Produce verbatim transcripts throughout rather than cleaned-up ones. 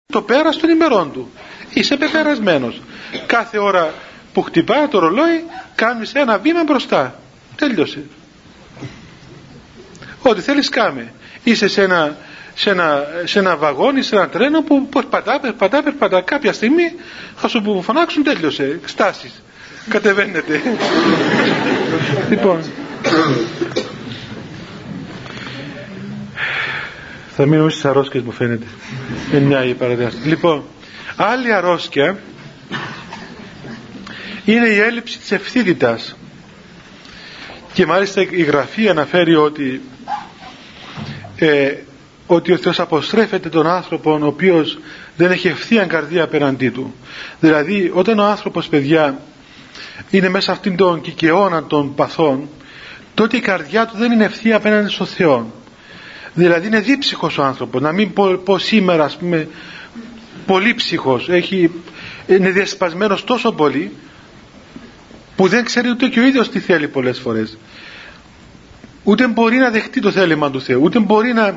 το πέρας των ημερών του. Είσαι πεπερασμένος. Κάθε ώρα που χτυπάει το ρολόι κάνεις ένα βήμα μπροστά. Τέλειωσε. Ό,τι θέλεις κάμε. Είσαι σε ένα, σε ένα, σε ένα βαγόνι, σε ένα τρένο που περπατά, περπατά, περπατά. Κάποια στιγμή θα σου φωνάξουν, τέλειωσε. Στάσεις. Κατεβαίνετε. Λοιπόν, θα μείνουμε στις αρρώσκες μου φαίνεται. Είναι μια η παραδιάσταση. Λοιπόν, άλλη αρρώσκια είναι η έλλειψη της ευθύτητας. Και μάλιστα η Γραφή αναφέρει ότι ε, ότι ο Θεός αποστρέφεται τον άνθρωπο ο οποίος δεν έχει ευθεία καρδία απέναντί του. Δηλαδή όταν ο άνθρωπος, παιδιά, είναι μέσα αυτήν τον κικαιώνα των παθών, τότε η καρδιά του δεν είναι ευθεία απέναντι στον Θεό. Δηλαδή είναι δίψυχος ο άνθρωπος. Να μην πω, πω σήμερα, ας πούμε, πολύψυχος, έχει, είναι διασπασμένος τόσο πολύ που δεν ξέρει ούτε και ο ίδιος τι θέλει πολλές φορές. Ούτε μπορεί να δεχτεί το θέλημα του Θεού, ούτε μπορεί να,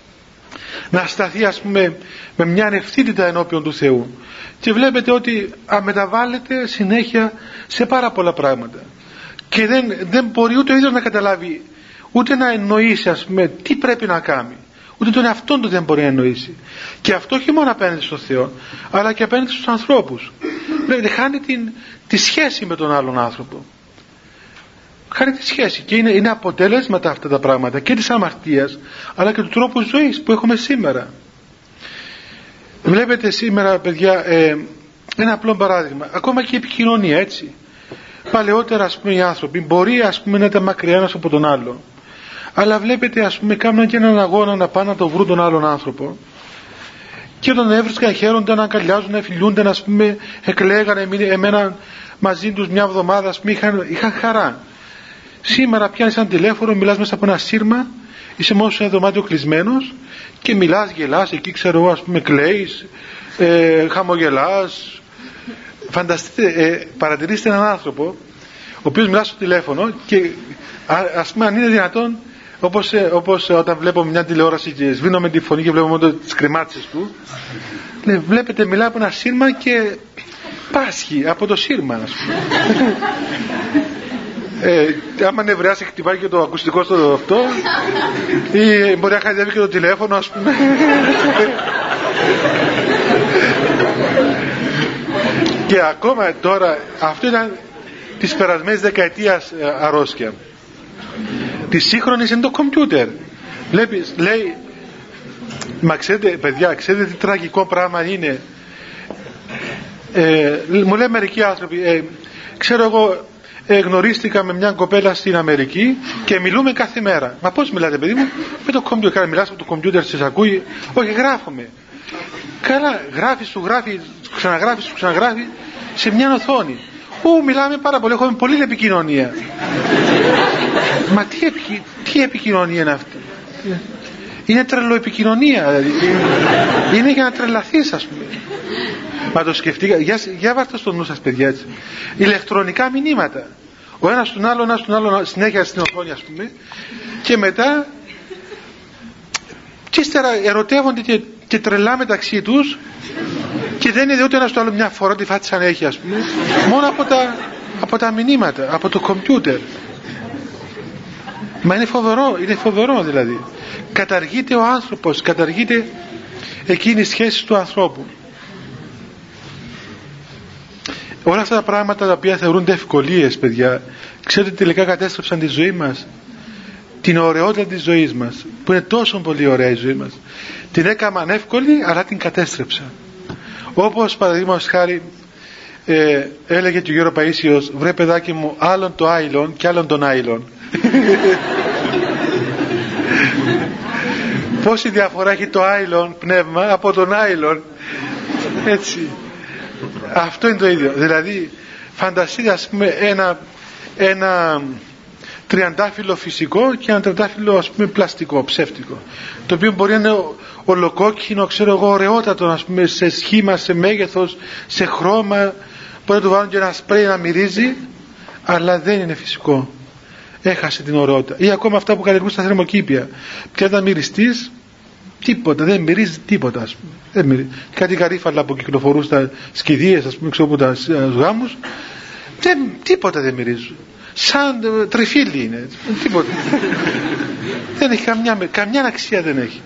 να σταθεί, ας πούμε, με μια ανευθύτητα ενώπιον του Θεού. Και βλέπετε ότι αμεταβάλλεται συνέχεια σε πάρα πολλά πράγματα και δεν, δεν μπορεί ούτε ο ίδιος να καταλάβει, ούτε να εννοήσει, ας πούμε, τι πρέπει να κάνει, ούτε τον εαυτόν του δεν μπορεί να εννοήσει. Και αυτό όχι μόνο απέναντι στον Θεό, αλλά και απέναντι στους ανθρώπους. Βλέπετε, χάνει την, τη σχέση με τον άλλον άνθρωπο. Χάνει τη σχέση και είναι, είναι αποτέλεσματα αυτά τα πράγματα και της αμαρτίας, αλλά και του τρόπου ζωής που έχουμε σήμερα. Βλέπετε σήμερα, παιδιά, ε, ένα απλό παράδειγμα, ακόμα και η επικοινωνία, έτσι. Παλαιότερα, ας πούμε, οι άνθρωποι μπορεί, ας πούμε, να ήταν μακριά ένας από τον άλλο, αλλά βλέπετε, ας πούμε, κάνουν και έναν αγώνα να πάνε να το βρουν τον άλλον άνθρωπο, και όταν έβρισκαν χαίρονταν, να αγκαλιάζουν, να φιλούνταν, ας πούμε, εκλέγανε, εμένα μαζί τους μια εβδομάδα, ας πούμε, είχαν, είχαν χαρά. Σήμερα πιάνεις ένα τηλέφωνο, μιλάς μέσα από ένα σύρμα, είσαι μόνο σε ένα δωμάτιο κλεισμένος και μιλάς, γελάς, εκεί ξέρω εγώ, ας πούμε, κλαίεις, ε, χαμογελάς. Φανταστείτε, ε, παρατηρήστε έναν άνθρωπο ο οποίος μιλά στο τηλέφωνο και α, ας πούμε, αν είναι δυνατόν, όπως, ε, όπως όταν βλέπω μια τηλεόραση και σβήνω με τη φωνή και βλέπω μόνο τις κρεμάτσες του, ναι, βλέπετε, μιλάει από ένα σύρμα και πάσχει από το σύρμα, ας πούμε. Ε, άμα νευριάσει, χτυπάει και το ακουστικό στο αυτό, ή μπορεί να χαϊδεύει και το τηλέφωνο, ας πούμε. Και ακόμα τώρα, αυτό ήταν της περασμένης δεκαετίας αρρώσκια. Τη σύγχρονη είναι το κομπιούτερ. Βλέπεις, λέει, μα ξέρετε, παιδιά, ξέρετε τι τραγικό πράγμα είναι. Ε, μου λέει μερικοί άνθρωποι, ε, ξέρω εγώ, ε, γνωρίστηκα με μια κοπέλα στην Αμερική και μιλούμε κάθε μέρα. Μα πώς μιλάτε, παιδί μου? Με το κομπιούτερ. Μιλάς από το κομπιούτερ, σας ακούει? Όχι, γράφουμε. Καλά, γράφει, σου γράφει, ξαναγράφει, σου ξαναγράφει σε μια οθόνη. Ού, μιλάμε πάρα πολύ, έχουμε πολλή επικοινωνία. Μα τι, επικοι... τι επικοινωνία είναι αυτή? Είναι τρελοεπικοινωνία, δηλαδή. Είναι για να τρελαθείς, ας πούμε. Μα το σκεφτήκα, για, για βάρτε στο νου σας, παιδιά, έτσι. Ηλεκτρονικά μηνύματα. Ο ένας τον άλλο, ένας τον άλλο, συνέχεια στην οθόνη, ας πούμε. Και μετά και ύστερα ερωτεύονται και, και τρελά μεταξύ τους και δεν είναι ούτε ένας το άλλο μια φορά τη φάτσα να έχει, ας πούμε, μόνο από τα, από τα μηνύματα, από το κομπιούτερ. Μα είναι φοβερό, είναι φοβερό δηλαδή. Καταργείται ο άνθρωπος, καταργείται εκείνη η σχέση του ανθρώπου. Όλα αυτά τα πράγματα τα οποία θεωρούνται ευκολίες, παιδιά, ξέρετε, τελικά κατέστρεψαν τη ζωή μας, την ωραιότητα της ζωής μας, που είναι τόσο πολύ ωραία η ζωή μας. Την έκαναν εύκολη, αλλά την κατέστρεψαν. Όπως παραδείγματος χάρη ε, έλεγε και ο Γιώργο Παΐσιος, βρε παιδάκι μου, άλλον το άϊλον και άλλον τον άϊλον. Πόση διαφορά έχει το άϊλον πνεύμα από τον άϊλον, έτσι. Αυτό είναι το ίδιο. Δηλαδή φανταστείτε, ας πούμε, ένα, ένα τριαντάφυλλο φυσικό και ένα τριαντάφυλλο, ας πούμε, πλαστικό, ψεύτικο, το οποίο μπορεί να είναι ολοκόκκινο, ξέρω εγώ, ωραιότατο, ας πούμε, σε σχήμα, σε μέγεθος, σε χρώμα, μπορεί να του βάλουν και ένα σπρέι να μυρίζει, αλλά δεν είναι φυσικό, έχασε την ωραιότητα. Ή ακόμα αυτά που καλλιεργούν στα θερμοκήπια, πια να μυριστείς τίποτα, δεν μυρίζει τίποτα, ας πούμε. Δεν μυρίζει. Κάτι γαρίφαλα που κυκλοφορούν στα σκηδίες, ας πούμε, ξέρω από τα γάμους, δεν, τίποτα δεν μυρίζουν. Σαν ε, τριφύλι είναι, τίποτα. Δεν έχει καμιά, καμιά αξία δεν έχει.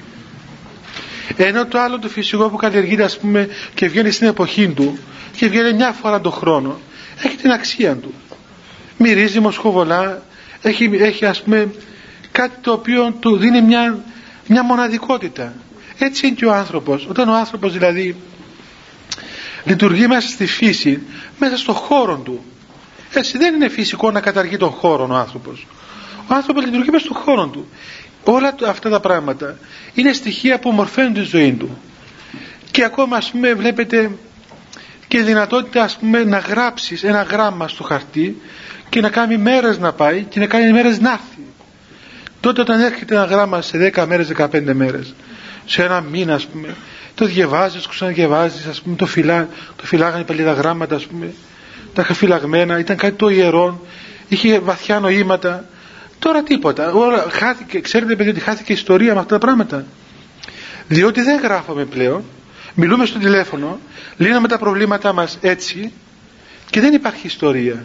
Ενώ το άλλο το φυσικό που καλλιεργείται, ας πούμε, και βγαίνει στην εποχή του και βγαίνει μια φορά τον χρόνο, έχει την αξία του. Μυρίζει μοσχοβολά, έχει, έχει ας πούμε κάτι το οποίο του δίνει μια, μια μοναδικότητα. Έτσι είναι και ο άνθρωπος. Όταν ο άνθρωπος δηλαδή λειτουργεί μέσα στη φύση, μέσα στον χώρο του, έτσι δεν είναι φυσικό να καταργεί τον χώρο ο άνθρωπος. Ο άνθρωπος λειτουργεί μέσα στον χώρο του. Όλα αυτά τα πράγματα είναι στοιχεία που μορφαίνουν τη ζωή του. Και ακόμα, ας πούμε, βλέπετε και δυνατότητα, ας πούμε, να γράψεις ένα γράμμα στο χαρτί και να κάνει μέρες να πάει και να κάνει μέρες να έρθει. Τότε όταν έρχεται ένα γράμμα σε δέκα μέρες, δεκαπέντε μέρες, σε ένα μήνα, ας πούμε, το διαβάζεις, το ξαναδιαβάζεις, ας πούμε, το, φυλά, το φυλάγανε πάλι τα γράμματα, ας πούμε, τα είχα φυλαγμένα, ήταν κάτι το ιερό, είχε βαθιά νοήματα. Τώρα τίποτα. Όλα, χάθηκε, ξέρετε, παιδί, ότι χάθηκε η ιστορία με αυτά τα πράγματα. Διότι δεν γράφουμε πλέον, μιλούμε στο τηλέφωνο, λύναμε τα προβλήματά μας έτσι και δεν υπάρχει ιστορία.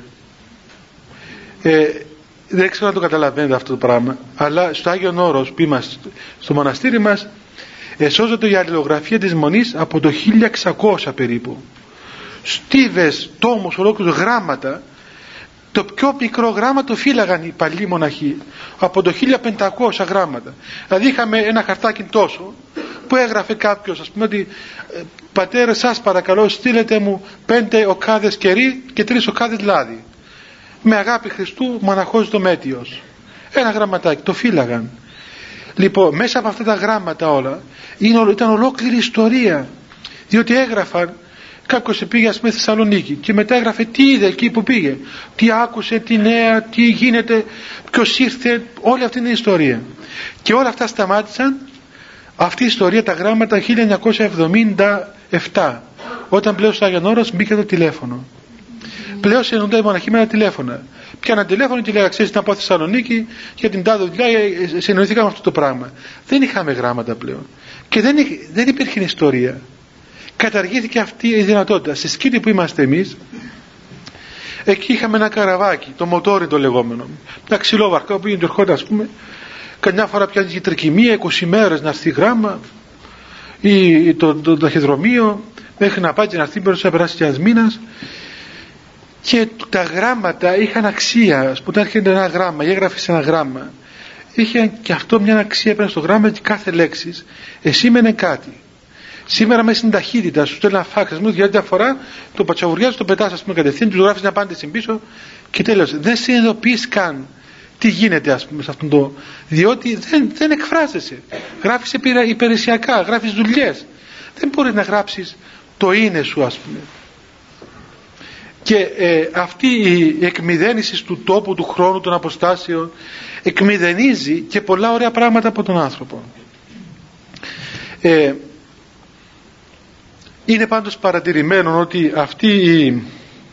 Ε, δεν ξέρω αν το καταλαβαίνετε αυτό το πράγμα, αλλά στο Άγιον Όρος που είμαστε στο μοναστήρι μας, εσώζεται η αλληλογραφία της Μονής από το χίλια εξακόσια περίπου. Στίβες, τόμους, ολόκληρους γράμματα. Το πιο μικρό γράμμα το φύλαγαν οι παλιοί μοναχοί από το χίλια πεντακόσια γράμματα. Δηλαδή είχαμε ένα χαρτάκι τόσο που έγραφε κάποιος, ας πούμε, ότι πατέρα, σας παρακαλώ στείλετε μου πέντε οκάδες κερί και τρεις οκάδες λάδι, με αγάπη Χριστού, μοναχός Δομέτιος. Ένα γραμματάκι, το φύλαγαν. Λοιπόν, μέσα από αυτά τα γράμματα όλα ήταν ολόκληρη ιστορία, διότι έγραφαν. Κάποιος πήγε, ας πούμε, στη Θεσσαλονίκη και μετά έγραφε τι είδε εκεί που πήγε, τι άκουσε, τι νέα, τι γίνεται, ποιος ήρθε, όλη αυτή είναι η ιστορία. Και όλα αυτά σταμάτησαν, αυτή η ιστορία, τα γράμματα, χίλια εννιακόσια εβδομήντα επτά, όταν πλέον στο Άγιον Όρος μπήκε το τηλέφωνο. Πλέον συναντούνται οι μοναχοί με ένα τηλέφωνο. Πιάναν τηλέφωνο και λέγανε, ξέρεις, να πάω στη Θεσσαλονίκη για την τάδε δουλειά, συνοηθήκαμε αυτό το πράγμα. Δεν είχαμε γράμματα πλέον και δεν, δεν υπήρχε ιστορία. Καταργήθηκε αυτή η δυνατότητα. Στη Σκήτη που είμαστε εμείς, εκεί είχαμε ένα καραβάκι, το μοτόρι το λεγόμενο, μια ξυλόβαρκα που είναι ερχόταν, ας πούμε, καμιά φορά πιάνει τρικυμία, είκοσι μέρες να έρθει γράμμα, ή το, το, το ταχυδρομείο, μέχρι να πάει και να έρθει, μπορεί να περάσει και ένας μήνας. Και τα γράμματα είχαν αξία. Ας πούμε, έρχεται ένα γράμμα, έγραφε ένα γράμμα, είχε και αυτό μια αξία πέρα στο γράμμα και κάθε λέξη εσήμενε κάτι. Σήμερα μέσα στην ταχύτητα σου στέλνει ένα φάξ, μου για μια φορά το πατσαβουριάζει, το πετάς, ας πούμε, κατευθείαν, του γράφεις μια απάντηση πίσω και τέλος. Δεν συνειδητοποιείς καν τι γίνεται, ας πούμε, σε αυτόν το. Διότι δεν, δεν εκφράζεσαι. Γράφεις υπηρεσιακά, γράφεις δουλειές. Δεν μπορείς να γράψεις το είναι σου, ας πούμε. Και ε, αυτή η εκμυδένιση του τόπου, του χρόνου, των αποστάσεων εκμυδενίζει και πολλά ωραία πράγματα από τον άνθρωπο. Ε, είναι πάντως παρατηρημένο ότι αυτή η,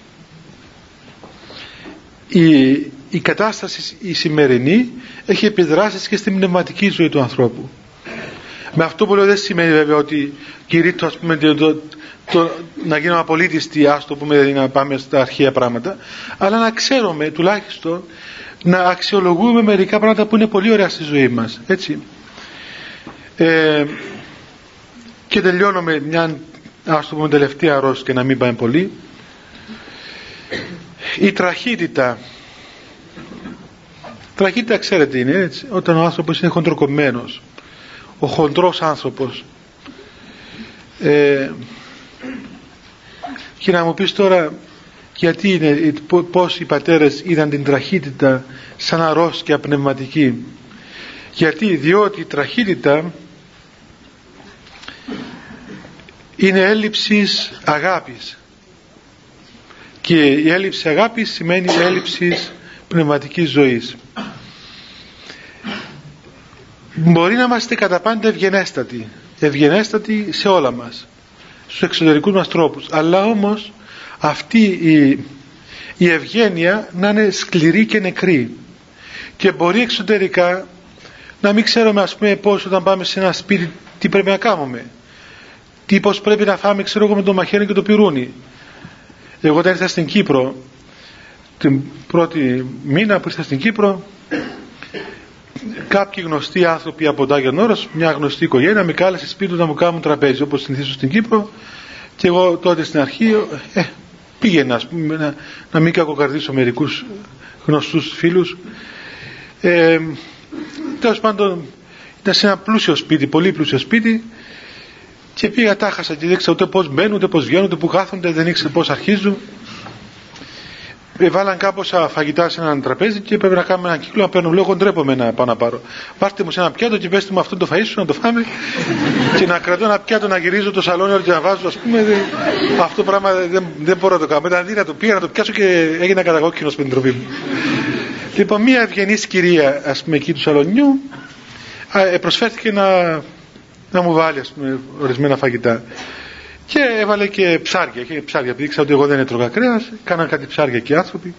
η, η κατάσταση η σημερινή έχει επιδράσεις και στην πνευματική ζωή του ανθρώπου. Με αυτό που λέω δεν σημαίνει βέβαια ότι κηρύττω, ας πούμε, το, το, το, να γίνουμε απολύτιστοι, ας το πούμε, δηλαδή να πάμε στα αρχαία πράγματα, αλλά να ξέρουμε τουλάχιστον να αξιολογούμε μερικά πράγματα που είναι πολύ ωραία στη ζωή μας, έτσι. Ε, και τελειώνω με μια, ας το πούμε, τελευταία αρρώστια και να μην πάμε πολύ. Η τραχύτητα. Τραχύτητα, ξέρετε, είναι έτσι, όταν ο άνθρωπος είναι χοντροκομμένος, ο χοντρός άνθρωπος. Ε, και να μου πεις τώρα γιατί είναι, πώς οι πατέρες είδαν την τραχύτητα σαν αρρώστια πνευματική. Γιατί, διότι η τραχύτητα είναι έλλειψης αγάπης, και η έλλειψη αγάπης σημαίνει έλλειψη πνευματικής ζωής. Μπορεί να είμαστε κατά πάντα ευγενέστατοι, ευγενέστατοι σε όλα μας, στους εξωτερικούς μας τρόπους, αλλά όμως αυτή η, η ευγένεια να είναι σκληρή και νεκρή, και μπορεί εξωτερικά να μην ξέρουμε, ας πούμε, πώς όταν πάμε σε ένα σπίτι τι πρέπει να κάνουμε, τι πώς πρέπει να φάμε, ξέρω εγώ, με το μαχαίρι και το πυρούνι. Εγώ όταν ήρθα στην Κύπρο, την πρώτη μήνα που ήρθα στην Κύπρο, κάποιοι γνωστοί άνθρωποι από το Άγιον Όρος, μια γνωστή οικογένεια, με κάλεσε σπίτι του να μου κάνουν τραπέζι, όπως συνηθίζω στην Κύπρο, και εγώ τότε στην αρχή ε, πήγαινα, ας πούμε, να, να μην κακοκαρδίσω μερικούς γνωστούς φίλους. Ε, τέλος πάντων, ήταν σε ένα πλούσιο σπίτι, πολύ πλούσιο σπίτι, και πήγα, τάχασα και δεν ήξερα ούτε πώς μπαίνουν, ούτε πώς βγαίνουν, ούτε που κάθονται, δεν ήξερα πώς αρχίζουν. Βάλαν κάμποσα φαγητά σε έναν τραπέζι και πρέπει να κάνουμε έναν κύκλο να παίρνω. Λέω, εγώ ντρέπομαι να πάω να πάρω. Πάρτε μου σε ένα πιάτο και πέστε μου αυτό το φαΐ σου να το φάμε, και να κρατώ ένα πιάτο να γυρίζω το σαλόνι και να βάζω, ας πούμε. Δε, αυτό το πράγμα δεν, δεν μπορώ να το κάνω. Ήταν αδύνατο. Πήγα να το πιάσω και έγινα κατακόκκινος με την τροπή μου. Λοιπόν, μία ευγενής κυρία, ας πούμε, εκεί του σαλονιού προσφέρθηκε να, να μου βάλει, ας πούμε, ορισμένα φαγητά. Και έβαλε και ψάρια, και ψάρια, επειδή ήξερα ότι εγώ δεν έτρωγα κρέας, κάναν κάτι ψάρια και οι άνθρωποι.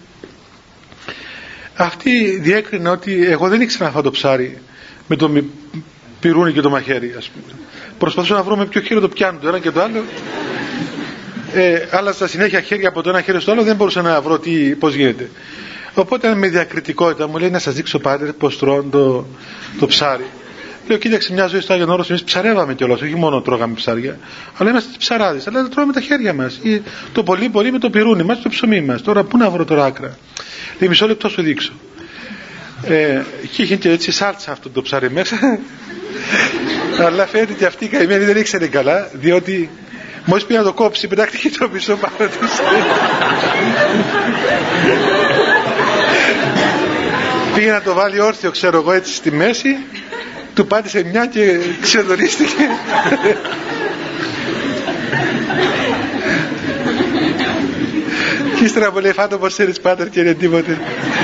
Αυτή διέκρινα ότι εγώ δεν ήξερα να φάω το ψάρι με το πυρούνι και το μαχαίρι, ας πούμε. Προσπαθούσα να βρω με ποιο χέρι το πιάνω το ένα και το άλλο. Ε, αλλά στα συνέχεια χέρια από το ένα χέρι στο άλλο δεν μπορούσα να βρω τι, πώς γίνεται. Οπότε με διακριτικότητα μου λέει, να σας δείξω, πάτερ, πώς τρώνε το, το ψάρι. Λέω, κοίταξε, μια ζωή στο Άγιον Όρος, εμείς ψαρεύαμε κιόλας, όχι μόνο τρώγαμε ψάρια, αλλά είμαστε ψαράδες, αλλά τρώμε με τα χέρια μας, ή το πολύ πολύ με το πυρούνι μας, το ψωμί μας. Τώρα πού να βρω τώρα άκρα? Λέει, μισό λεπτό σου δείξω. Ε, και είχε και έτσι σάλτσα αυτό το ψάρι μέσα. Αλλά φαίνεται και αυτή η καημένη δεν ήξερε καλά, διότι μόλις πήγε να το κόψει, πετάχτηκε το μισό πάνω της. Πήγε να το βάλει όρθιο, ξέρω εγώ, έτσι στη μέση, του πάτησε μια και ξεδωρίστηκε. Και ύστερα μου λέει, φάτο πως ξέρεις, πάτερ, και είναι τίποτε.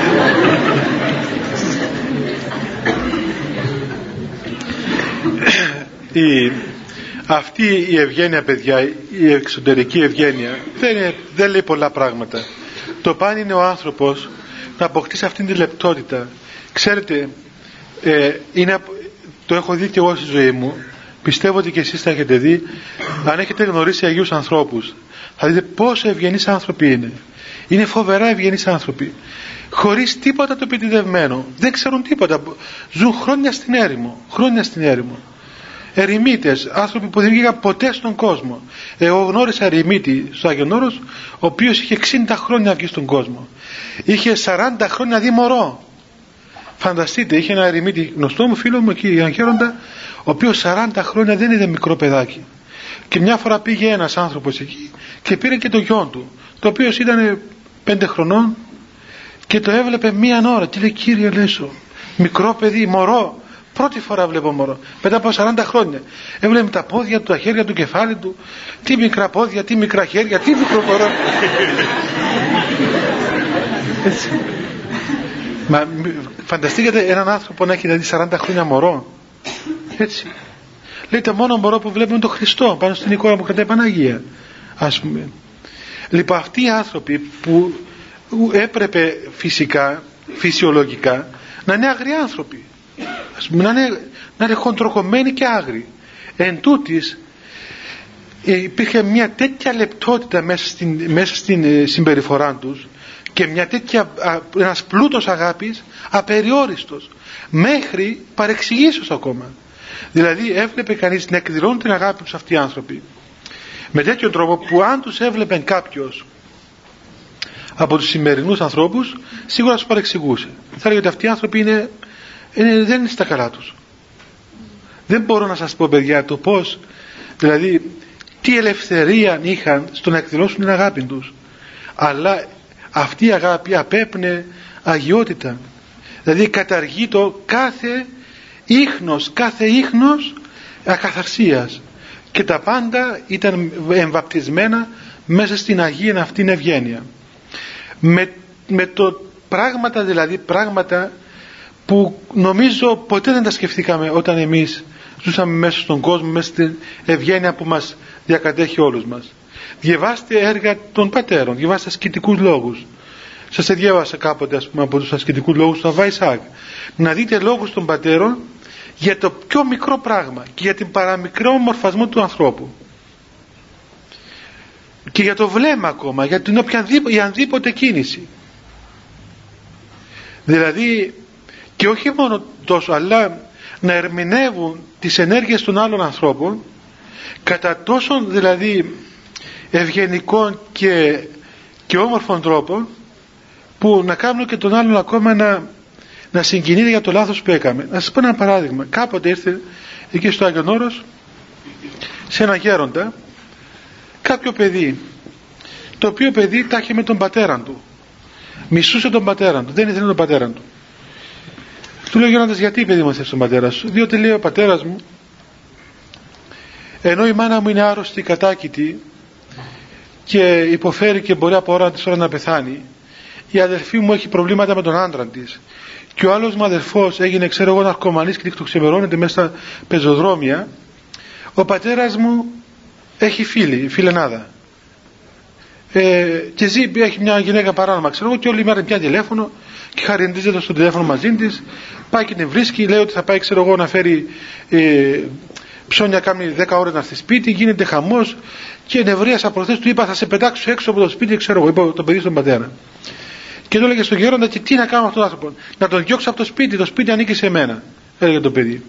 η, αυτή η ευγένεια, παιδιά, η εξωτερική ευγένεια δεν, είναι, δεν λέει πολλά πράγματα. Το παν είναι ο άνθρωπος να αποκτήσει αυτήν τη λεπτότητα. Ξέρετε, ε, είναι, το έχω δει και εγώ στη ζωή μου, πιστεύω ότι και εσείς θα έχετε δει, αν έχετε γνωρίσει Αγίους ανθρώπους, θα δείτε πόσο ευγενείς άνθρωποι είναι. Είναι φοβερά ευγενείς άνθρωποι, χωρίς τίποτα το επιτιδευμένο, δεν ξέρουν τίποτα, ζουν χρόνια στην έρημο, χρόνια στην έρημο. Ερημίτες, άνθρωποι που δεν βγήκαν ποτέ στον κόσμο. Εγώ γνώρισα ερημίτη στο Άγιον Όρος, ο οποίος είχε εξήντα χρόνια βγει στον κόσμο. Είχε σαράντα χρόνια δει μωρό. Φανταστείτε, είχε ένα ερημίτη γνωστό μου φίλο μου εκεί, έναν Γέροντα, ο οποίος σαράντα χρόνια δεν είδε μικρό παιδάκι. Και μια φορά πήγε ένας άνθρωπος εκεί και πήρε και το γιο του, το οποίο ήταν πέντε χρονών, και το έβλεπε μία ώρα και λέει, Κύριε Λέσο, μικρό παιδί, μωρό. Πρώτη φορά βλέπω μωρό, μετά από σαράντα χρόνια. Έβλεπε τα πόδια του, τα χέρια του, κεφάλι του. Τι μικρά πόδια, τι μικρά χέρια, τι μικρό μωρό. Έτσι. Μα φανταστείτε έναν άνθρωπο να έχει δηλαδή σαράντα χρόνια μωρό. Έτσι. Λέει, το μόνο μωρό που βλέπουμε είναι το Χριστό πάνω στην εικόνα που κρατάει Παναγία, ας πούμε. Λοιπόν, αυτοί οι άνθρωποι που έπρεπε φυσικά, φυσιολογικά, να είναι άγριοι άνθρωποι, ας πούμε, να είναι, να είναι χοντροκομμένοι και άγριοι. Εν τούτης, υπήρχε μια τέτοια λεπτότητα μέσα στην, μέσα στην συμπεριφορά τους και μια τέτοια, ένας πλούτος αγάπης απεριόριστος, μέχρι παρεξηγήσεως ακόμα. Δηλαδή έβλεπε κανείς να εκδηλώνουν την αγάπη τους αυτοί οι άνθρωποι με τέτοιο τρόπο που αν τους έβλεπε κάποιος από τους σημερινούς ανθρώπους, σίγουρα τους παρεξηγούσε. Θα έλεγε ότι αυτοί οι άνθρωποι είναι, είναι, δεν είναι στα καλά τους. Δεν μπορώ να σας πω, παιδιά, το πώς, δηλαδή τι ελευθερία είχαν στο να εκδηλώσουν την αγάπη τους, αλλά αυτή η αγάπη απέπνε αγιότητα. Δηλαδή καταργεί το κάθε ίχνος, κάθε ίχνος ακαθαρσίας, και τα πάντα ήταν εμβαπτισμένα μέσα στην Αγία αυτήν ευγένεια, με, με το πράγματα, δηλαδή πράγματα που νομίζω ποτέ δεν τα σκεφτήκαμε όταν εμείς ζούσαμε μέσα στον κόσμο, μέσα στην ευγένεια που μας διακατέχει όλους μας. Διαβάστε έργα των πατέρων, διαβάστε ασκητικούς λόγους. Σας διάβασα κάποτε, ας πούμε, από τους ασκητικούς λόγους του Αββά Ισαάκ. Να δείτε λόγους των πατέρων για το πιο μικρό πράγμα και για την παραμικρό μορφασμό του ανθρώπου και για το βλέμμα ακόμα, για την οποιαδήποτε κίνηση. Δηλαδή, και όχι μόνο τόσο, αλλά να ερμηνεύουν τις ενέργειες των άλλων ανθρώπων κατά τόσον δηλαδή ευγενικών και, και όμορφων τρόπων, που να κάνουν και τον άλλον ακόμα να, να συγκινείται για το λάθος που έκαμε. Να σας πω ένα παράδειγμα. Κάποτε ήρθε εκεί στο Άγιον Όρος, σε ένα γέροντα, κάποιο παιδί, το οποίο παιδί τα είχε με τον πατέρα του, μισούσε τον πατέρα του, δεν ήθελε τον πατέρα του. Του λέει ο γέροντας, γιατί παιδί μου θες τον πατέρα σου? Διότι λέει ο πατέρας μου, ενώ η μάνα μου είναι άρρωστη, κατάκητη και υποφέρει και μπορεί από ώρα της ώρα να πεθάνει, η αδελφή μου έχει προβλήματα με τον άντρα της και ο άλλος μου αδελφός έγινε, ξέρω εγώ, ναρκωμανής και ξεμερώνεται μέσα στα πεζοδρόμια, ο πατέρας μου έχει φίλη, φιλενάδα, ε, και ζει, έχει μια γυναίκα παράνομα, ξέρω εγώ, και όλη η μέρα πια τηλέφωνο και χαριντίζεται στο τηλέφωνο μαζί της, πάει και την βρίσκει, λέει ότι θα πάει, ξέρω εγώ, να φέρει ε, ψώνια, κάνει δέκα ώρες να έρθει σπίτι, γίνεται χαμός, και νευρίασα προχθές, του είπα θα σε πετάξω έξω από το σπίτι, ξέρω εγώ, είπα το παιδί στον πατέρα. Και του έλεγε στον γέροντα, και τι να κάνω με αυτόν τον άνθρωπο? Να τον διώξω από το σπίτι, το σπίτι ανήκει σε μένα, έλεγε το παιδί.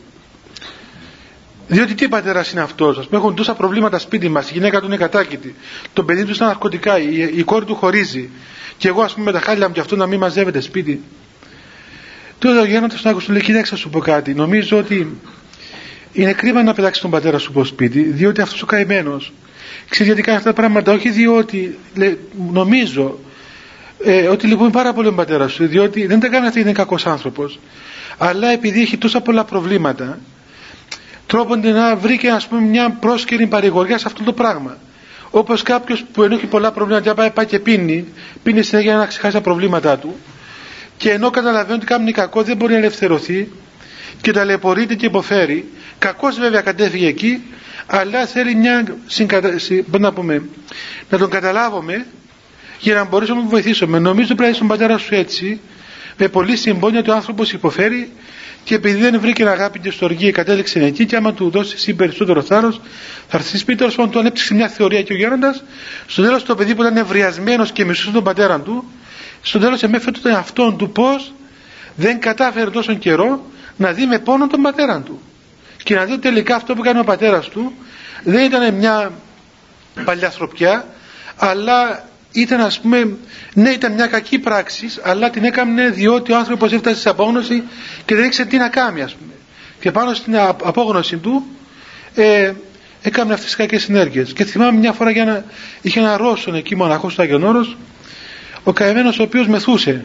Διότι τι πατέρας είναι αυτός? Ας πούμε, έχουν τόσα προβλήματα σπίτι μας, η γυναίκα του είναι κατάκητη, το παιδί του στα ναρκωτικά, η, η κόρη του χωρίζει, και εγώ, ας πούμε, με τα χάλια μου και αυτό να μην μαζεύεται σπίτι. Τότε ο γέροντας τον άκουσε, του λέει, κοίταξε να σου πω κάτι. Νομίζω ότι είναι κρίμα να πετάξει τον πατέρα σου από σπίτι, διότι αυτός ο καημένος ξέρει γιατί κάνει αυτά τα πράγματα, όχι διότι λέ, νομίζω ε, ότι λυπούμε πάρα πολύ τον πατέρα σου, διότι δεν τα κάνει αυτή, είναι κακός άνθρωπος, αλλά επειδή έχει τόσα πολλά προβλήματα, τρόπονται να βρει και, ας πούμε, μια πρόσκαιρη παρηγοριά σε αυτό το πράγμα. Όπως κάποιος που ενώ έχει πολλά προβλήματα, πάει, πάει και πίνει, πίνει συνέχεια να ξεχάσει τα προβλήματά του, και ενώ καταλαβαίνει ότι κάνει κακό, δεν μπορεί να ελευθερωθεί και ταλαιπωρείται και υποφέρει. Κακός βέβαια κατέφυγε εκεί, αλλά θέλει μια συγκατα... να, πούμε, να τον καταλάβουμε για να μπορέσουμε να τον βοηθήσουμε. Νομίζω πρέπει στον πατέρα σου έτσι, με πολλή συμπόνια, ότι ο άνθρωπος υποφέρει, και επειδή δεν βρήκε αγάπη και στοργή, κατέληξε εκεί, και άμα του δώσει εσύ περισσότερο θάρρος, θα έρθει σπίτι. Τέλος πάντων, του ανέπτυξε μια θεωρία και ο γέροντας. Στο τέλος, το παιδί που ήταν ευριασμένος και μισούσε τον πατέρα του, στο τέλος εμέφερε τον εαυτόν του πώς δεν κατάφερε τόσο καιρό να δει με πόνο τον πατέρα του. Και να δει τελικά αυτό που έκανε ο πατέρας του δεν ήταν μια παλιαθροπιά, αλλά ήταν, ας πούμε, ναι, ήταν μια κακή πράξη, αλλά την έκανε διότι ο άνθρωπος έφτασε σε απόγνωση και δεν ήξερε τι να κάνει, ας πούμε. Και πάνω στην απόγνωση του ε, έκανε αυτές τις κακές συνέργειες. Και θυμάμαι μια φορά, για να, είχε ένα Ρώσον εκεί μοναχός στο Άγιον Όρος, ο καημένος, ο οποίος μεθούσε.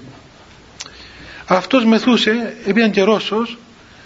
Αυτός μεθούσε, έπιαν και Ρώσος,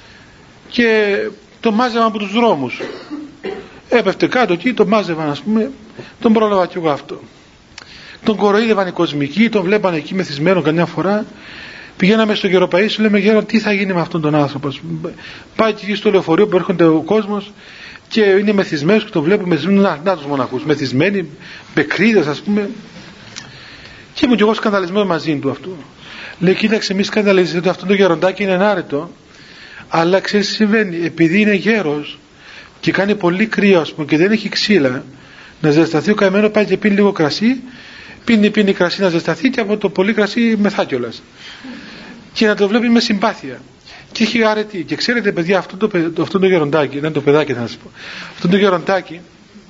και τον μάζευαν από τους δρόμους. Έπεφτε κάτω εκεί, τον μάζευαν, ας πούμε, τον πρόλαβα κι εγώ αυτό. Τον κοροϊδεύαν οι κοσμικοί, τον βλέπαν εκεί μεθυσμένο καμιά φορά. Πηγαίναμε στο Γεροπαΐσιο, λέμε, γέρο, τι θα γίνει με αυτόν τον άνθρωπο? Πάει εκεί στο λεωφορείο που έρχονται ο κόσμος και είναι μεθυσμένος και τον βλέπουμε μεθυσμένος. Να, να τους μοναχούς, μεθυσμένοι, με κρίδες, ας πούμε. Και ήμουν κι εγώ σκανδαλισμένο μαζί του αυτού. Λέει, κοίταξε, μη σκανδαλίζεσαι, ότι αυτό το γεροντάκι είναι ενάρετο, αλλά ξέρεις τι συμβαίνει? Επειδή είναι γέρος και κάνει πολύ κρύο, ας πούμε, και δεν έχει ξύλα να ζεσταθεί, ο καημένο πάει και πίνει λίγο κρασί, πίνει, πίνει κρασί να ζεσταθεί, και από το πολύ κρασί μεθά κιόλας. Και να το βλέπει με συμπάθεια. Και έχει αρετή. Και ξέρετε, παιδιά, αυτό το, αυτό το γεροντάκι, δεν το παιδάκι θα σας πω, αυτό το γεροντάκι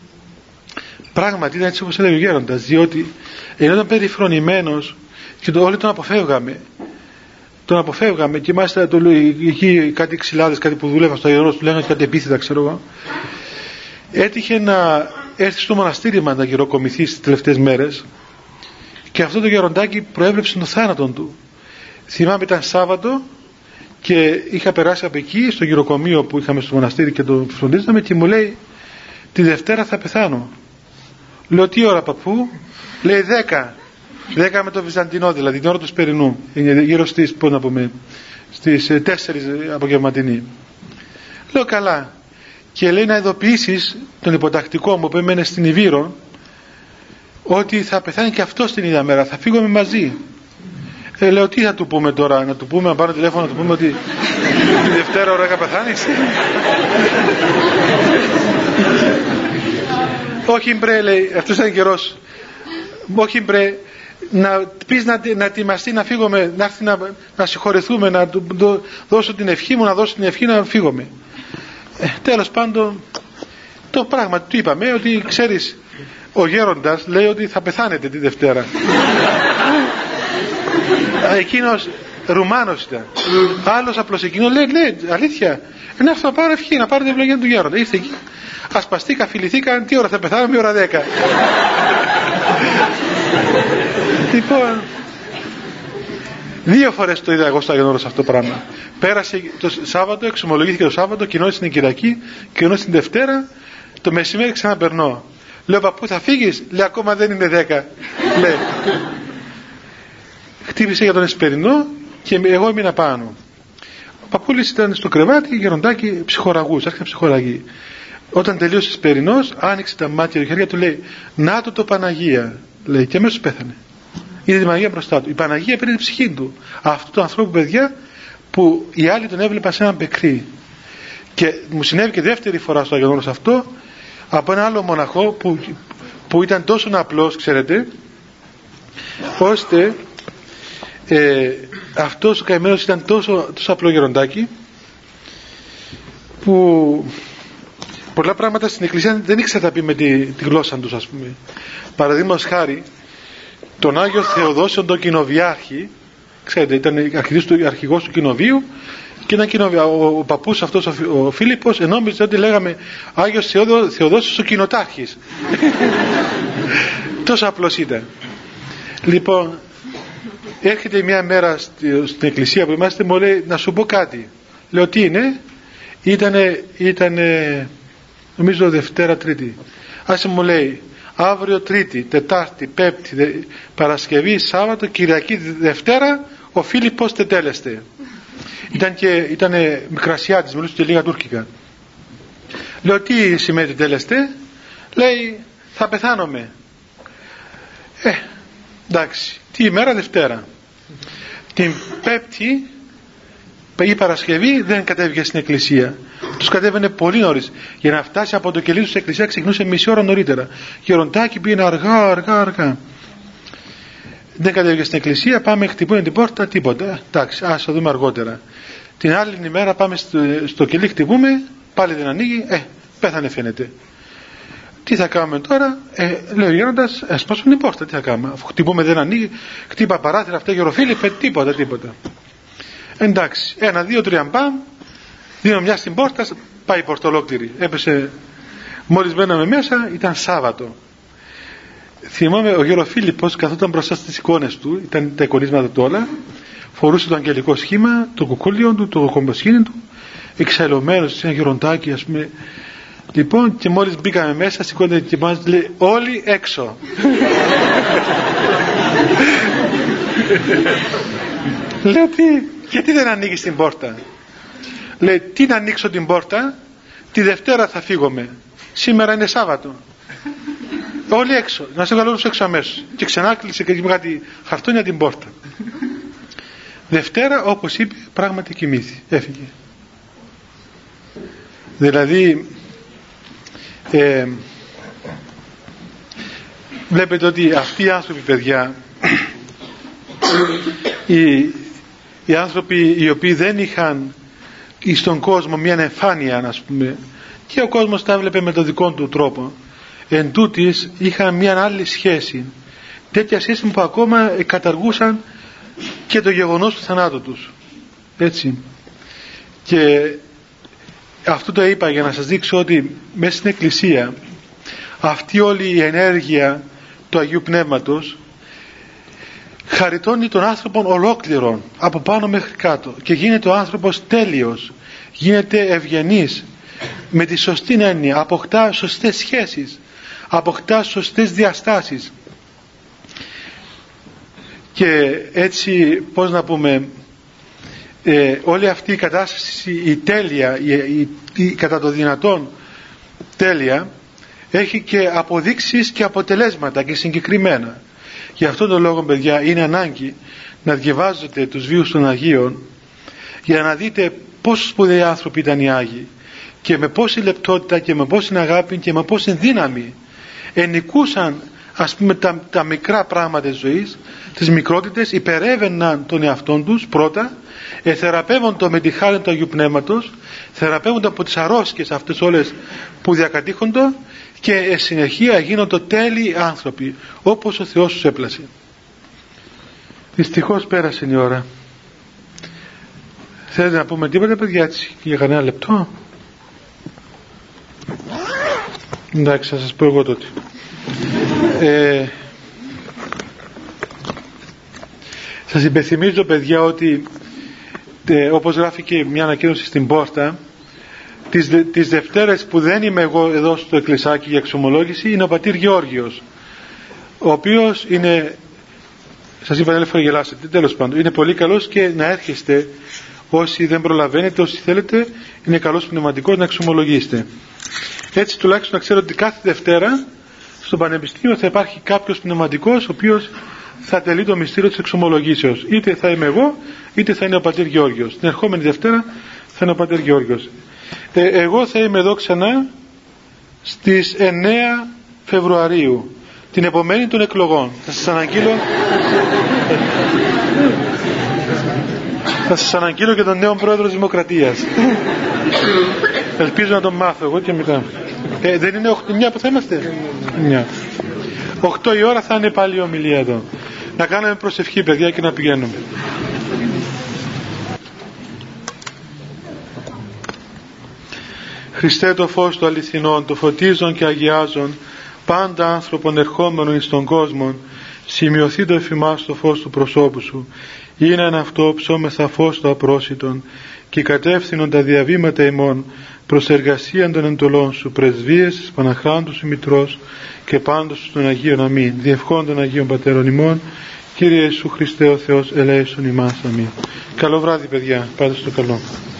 πράγματι ήταν έτσι όπως έλεγε ο γέροντας, διότι ενώ ήταν περιφρονημένος και το, όλοι τον αποφεύγαμε, τον αποφεύγαμε, και μάλιστα το, εκεί κάτι ξυλάδες, κάτι που δούλευαν στο Αγιορός, του λέγανε κάτι επίθετα, ξέρω εγώ, έτυχε να έρθει στο μοναστήρι μας να γεροκομηθεί στις τελευταίες μέρες, και αυτό το γεροντάκι προέβλεψε τον θάνατο του. Θυμάμαι, ήταν Σάββατο και είχα περάσει από εκεί στο γεροκομείο που είχαμε στο μοναστήρι και το φροντίζαμε, και μου λέει, τη Δευτέρα θα πεθάνω. Λέω, τι ώρα, παππού? Λέει, δέκα. Δέκα με το Βυζαντινό, δηλαδή την ώρα του Σπερινού. Είναι γύρω στις, πώς να πούμε, στις τέσσερις απογευματινή. Λέω, καλά. Και λέει, να ειδοποιήσεις τον υποτακτικό μου που έμενε στην Ιβύρο, ότι θα πεθάνει και αυτό την ίδια μέρα, θα φύγουμε μαζί. Ε, λέω, τι θα του πούμε τώρα, να του πούμε, να πάρω τηλέφωνο, να του πούμε ότι τη Δευτέρα ώρα θα πεθάνεις. Όχι μπρε, λέει, αυτός ήταν καιρός. Όχι μπρε, να πεις να, να ετοιμαστεί να φύγουμε, να έρθει να, να συγχωρεθούμε, να του δω, δώσω την ευχή μου, να δώσω την ευχή να φύγουμε. Ε, τέλος πάντων, το πράγμα του είπαμε ότι ξέρεις, ο γέροντας λέει ότι θα πεθάνετε τη Δευτέρα. Εκείνος Ρουμάνος ήταν. Άλλος απλώς εκείνος λέει, ναι, αλήθεια. Είναι αυτό, να πάρω ευχή, να πάρω την ευλογία του γέροντα. Ήρθε εκεί, ασπαστήκα, φιληθήκαν, τι ώρα θα πεθάνουμε, η ώρα δέκα. Λοιπόν, δύο φορές το είδα εγώ στο Άγιον Όρος αυτό το πράγμα. Πέρασε το Σάββατο, εξομολογήθηκε το Σάββατο, κοινώνησε την Κυριακή, κοινώνησε την Δευτέρα, το μεσημέρι ξαναπερνώ. Λέω, παππού θα φύγεις? Λέει, ακόμα δεν είναι δέκα. Λέει. Χτύπησε για τον Εσπερινό και εγώ έμεινα πάνω. Ο παππούλης ήταν στο κρεβάτι, γεροντάκι, ψυχοραγούς, άρχισε να ψυχοραγεί. Όταν τελείωσε ο Εσπερινός, άνοιξε τα μάτια και χέρια του, λέει, να το το Παναγία. Λέει, και αμέσως πέθανε. Είδε τη Παναγία μπροστά του. Η Παναγία πήρε την ψυχή του. Αυτού του ανθρώπου, παιδιά, που οι άλλοι τον έβλεπαν σε έναν πεκρή. Και μου συνέβη και δεύτερη φορά στο Άγιον Όρος αυτό, από ένα άλλο μοναχό που, που ήταν τόσο απλός, ξέρετε, ώστε ε, αυτός ο καημένος ήταν τόσο, τόσο απλό γεροντάκι, που πολλά πράγματα στην Εκκλησία δεν ήξερε να πει με τη, τη γλώσσα τους, ας πούμε. Παραδείγματος χάρη, τον Άγιο Θεοδόσιο τον Κοινοβιάρχη, ξέρετε, ήταν αρχηγός του κοινοβίου, και ένα κοινοβιο, ο, ο παππούς αυτός ο, ο Φίλιππος ενόμιζε ότι λέγαμε Άγιος Θεοδόσιος ο Κοινοτάρχης. Τόσο απλός ήταν. Λοιπόν, έρχεται μια μέρα στη, στην εκκλησία που είμαστε, μου λέει, να σου πω κάτι. Λέω, τι είναι? Ήτανε, ήτανε νομίζω Δευτέρα Τρίτη. Άσε, μου λέει, αύριο Τρίτη, Τετάρτη, Πέμπτη, δε, Παρασκευή, Σάββατο, Κυριακή, Δευτέρα ο Φίλιππος τετέλεστε. Ήταν και ήτανε μικρασιάτης, μιλούσε και λίγα τουρκικά. Λέω, τι σημαίνει τετέλεστε? Λέει, θα πεθάνομαι. Ε, εντάξει, τι ημέρα? Δευτέρα. Την Πέμπτη η Παρασκευή δεν κατέβηκε στην εκκλησία. Τους κατέβαινε πολύ νωρίς. Για να φτάσει από το κελί του στην εκκλησία ξεκινούσε μισή ώρα νωρίτερα. Γεροντάκι πήγαινε αργά, αργά, αργά. Δεν κατέβηκε στην εκκλησία, πάμε, χτυπούν την πόρτα, τίποτα. Εντάξει, ας το δούμε αργότερα. Την άλλη ημέρα πάμε στο, στο κελί, χτυπούμε, πάλι δεν ανοίγει, ε, πέθανε φαίνεται. Τι θα κάνουμε τώρα? Ε, λέει ο γέροντας, ε, σπάσουν την πόρτα, τι θα κάνουμε? Αφού χτυπούμε δεν ανοίγει, χτύπα παράθυρα, αυτά γεροφίλιππε, τίποτα, τίποτα. Εντάξει, ένα, δύο, τρία, μπαμ, δίνω μια στην πόρτα, πάει η πόρτα ολόκληρη. Έπεσε, μόλις μπαίναμε μέσα, ήταν Σάββατο. Θυμάμαι ο γεροφίλιππος καθόταν μπροστά στις εικόνες του, ήταν τα εικονίσματα του όλα, φορούσε το αγγελικό σχήμα, το κουκούλιο του, το κομποσχήνι του, εξαλωμένος, ένα γεροντάκι, ας πούμε. Λοιπόν, και μόλις μπήκαμε μέσα, σηκώνεται και μας λέει, όλοι έξω. Λέω, τι, γιατί δεν ανοίγεις την πόρτα? Λέει, τι να ανοίξω την πόρτα? Τη Δευτέρα θα φύγουμε. Σήμερα είναι Σάββατο. Όλοι έξω, να σε βγάλω όλους έξω αμέσως. Και ξανά κλείσε και με κάτι χαρτόνια την πόρτα. Δευτέρα, όπως είπε, πράγματι κοιμήθη. Έφυγε. Δηλαδή, ε, βλέπετε ότι αυτοί οι άνθρωποι, παιδιά, οι, οι άνθρωποι οι οποίοι δεν είχαν στον κόσμο μια εμφάνεια, ας πούμε, και ο κόσμος τα έβλεπε με τον δικό του τρόπο, εν τούτης είχαν μια άλλη σχέση, τέτοια σχέση που ακόμα καταργούσαν και το γεγονός του θανάτου τους, έτσι. Και αυτό το είπα για να σας δείξω ότι μέσα στην Εκκλησία αυτή όλη η ενέργεια του Αγίου Πνεύματος χαριτώνει τον άνθρωπο ολόκληρον από πάνω μέχρι κάτω και γίνεται ο άνθρωπος τέλειος, γίνεται ευγενής, με τη σωστή έννοια, αποκτά σωστές σχέσεις, αποκτά σωστές διαστάσεις, και έτσι, πώς να πούμε, ε, όλη αυτή η κατάσταση, η τέλεια, η, η, η κατά το δυνατόν τέλεια, έχει και αποδείξεις και αποτελέσματα και συγκεκριμένα. Γι' αυτόν τον λόγο, παιδιά, είναι ανάγκη να διαβάζετε τους βίους των Αγίων για να δείτε πόσο σπουδαίοι άνθρωποι ήταν οι Άγιοι και με πόση λεπτότητα και με πόση αγάπη και με πόση δύναμη ενικούσαν, ας πούμε, τα, τα μικρά πράγματα της ζωής, τις μικρότητες, υπερέβαιναν τον εαυτόν τους πρώτα, εθεραπεύονται με τη χάρη του Αγίου Πνεύματος, θεραπεύονται από τις αρρώσκες αυτές όλες που διακατήχονται και εν συνεχεία γίνονται τέλειοι άνθρωποι όπως ο Θεός τους έπλασε. Δυστυχώς πέρασε η ώρα. Θέλετε να πούμε τίποτα, παιδιά, έτσι για κανένα λεπτό? Εντάξει, θα σας πω εγώ τότε. ε, σας υπενθυμίζω, παιδιά, ότι ε, όπως γράφει και μια ανακοίνωση στην πόρτα, τις, τις Δευτέρες που δεν είμαι εγώ εδώ στο εκκλησάκι για εξομολόγηση, είναι ο πατήρ Γεώργιος, ο οποίος είναι, σας είπα άλλη φορά, γελάσετε, τέλος πάντων, είναι πολύ καλός και να έρχεστε όσοι δεν προλαβαίνετε, όσοι θέλετε, είναι καλός πνευματικός να εξομολογήσετε. Έτσι τουλάχιστον να ξέρω ότι κάθε Δευτέρα στο Πανεπιστήμιο θα υπάρχει κάποιος πνευματικός ο οποίος θα τελεί το μυστήριο της εξομολογήσεως. Είτε θα είμαι εγώ, είτε θα είναι ο πατήρ Γεώργιος. Την ερχόμενη Δευτέρα θα είναι ο πατήρ Γεώργιος. Ε, εγώ θα είμαι εδώ ξανά στις εννέα Φεβρουαρίου, την επομένη των εκλογών. Θα σας αναγγείλω θα σας αναγγείλω και τον νέο πρόεδρο της Δημοκρατίας. Ελπίζω να τον μάθω εγώ και μετά. Ε, δεν είναι οκτώ που θα είμαστε? εννιά. οκτώ η ώρα θα είναι πάλι η ομιλία εδώ. Να κάνουμε προσευχή, παιδιά, και να πηγαίνουμε. Χριστέ, το φως του αληθινών, το φωτίζον και αγιάζον πάντα άνθρωπον ερχόμενον εις τον κόσμο, σημειωθεί το εφημάς το φως του προσώπου σου. Είναι εν αυτό ψώμεθα φως το απρόσιτον και κατεύθυνον τα διαβήματα ημών προς εργασίαν των εντολών σου, πρεσβείες της Παναχράντου σου Μητρός και πάντως των Αγίων. Αμήν. Διευχών των Αγίων Πατέρων ημών. Κύριε Ιησού Χριστέ ο Θεός, ελέησον ημάς. Αμήν. Καλό βράδυ, παιδιά. Πάτε στο καλό.